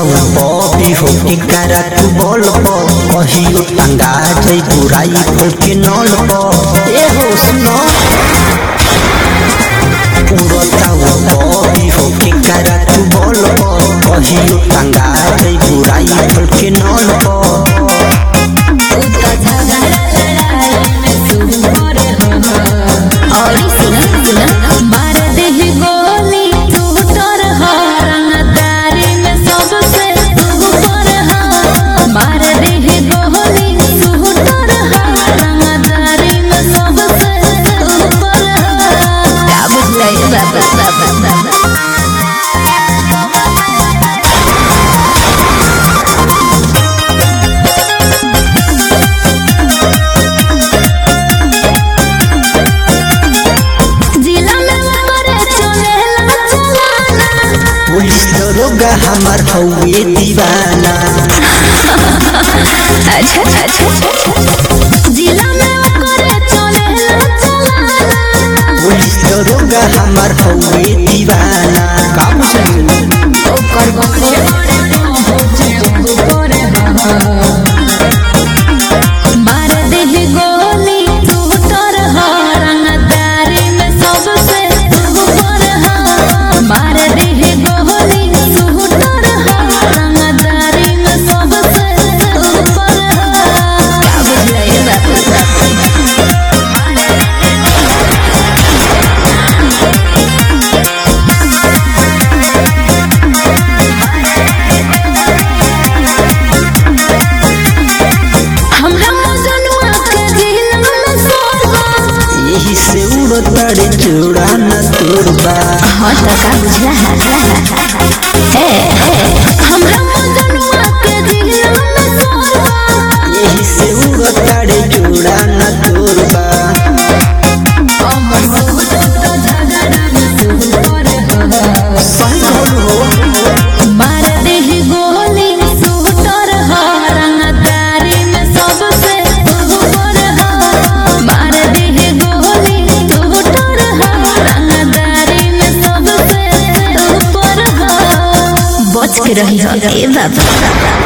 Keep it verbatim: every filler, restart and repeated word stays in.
पपी हो के करा तू बोल पो कहियो टंगा जई बुराई खोल के नल पो ए हो सुनो उड़ताओ पपी हो के करा तू बोल पो कहियो टंगा जई बुराई खोल के नल पो हमार हौवे दीवाना अच्छा अच्छा जिला में करे चलेला चलाना पुलिस दरोगा हमार हौवे दीवाना का बुझली ओकर बकरे हो जे करे मार दे गोली तू तर रंगदारी में सबसे ऊपर है मार दे गोली तड़े चूड़ा न तोड़बा हाँ तो का बुझला है हमरा मजनुआ के दिल में सोरबा यही से उड़ तड़े चूड़ा न तोड़बा अमर बहुत तो झगड़ा में तू करे हो सही हो मार दे गोली सूटर हो रंगदारी में सबसे ऊपर हो मार दे गोली बच के रही हो ए बाबा।